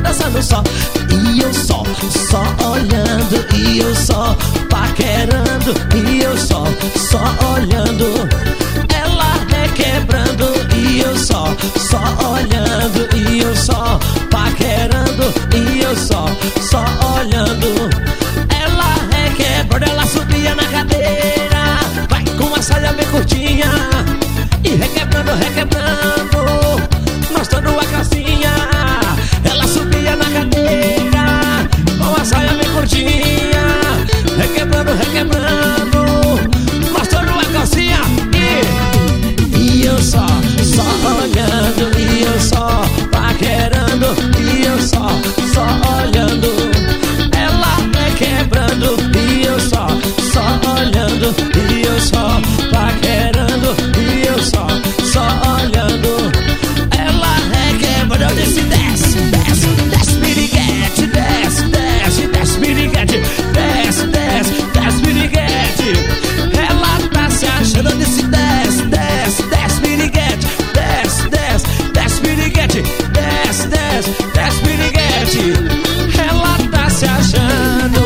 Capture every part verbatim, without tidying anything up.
dançando só. E eu só, só olhando. E eu só paquerando. E eu só, só olhando. Ela requebrando. E eu só, só olhando. E eu só paquerando. E eu só, só olhando. Ela requebrando. Ela subia na cadeira, vai com a saia bem curtinha, e requebrando, requebrando, mostrando a calcinha. Ela subia na cadeira, com a saia bem curtinha, requebrando, requebrando, mostrando a calcinha. E, e eu só, só olhando. E eu só paquerando. E eu só, só olhando. Ela requebrando. E eu só, só olhando. E eu só paquerando. E eu só, só olhando. Ela requebra. Eu disse desce, desce, desce, piriguete. Desce, desce, desce, piriguete. Desce, desce, desce, piriguete. Ela tá se achando. Eu disse desce, desce, desce, piriguete. Desce, desce, desce, piriguete. Desce, desce, desce, piriguete. Ela tá se achando.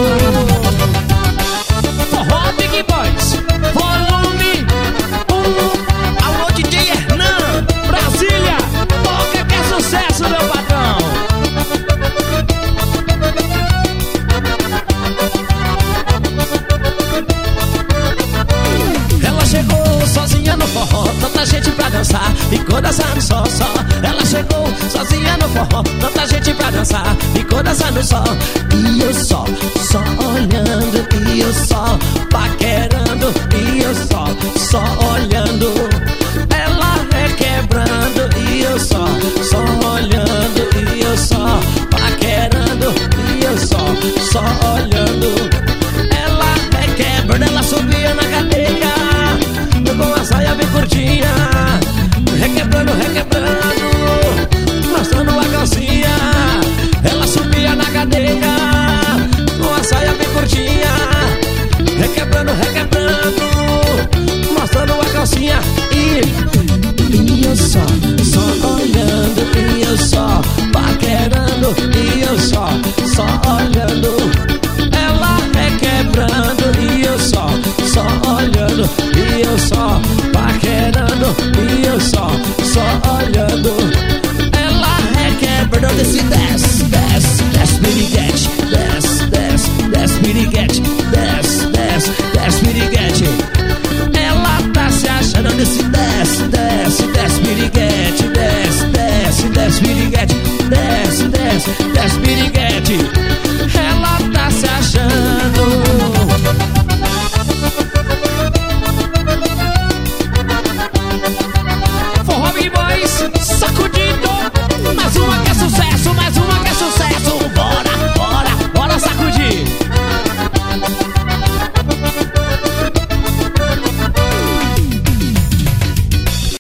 Forró Big Boys, volume um. Alô, D J Hernan, Brasília, toca que é sucesso, meu patrão. Ela chegou sozinha no forró, tanta gente pra dançar, ficou dançando só, só. Ela chegou sozinha no forró, tanta gente pra dançar, ficou dançando só. E eu só, só olhando. E eu só paquerando. E eu só, só olhando.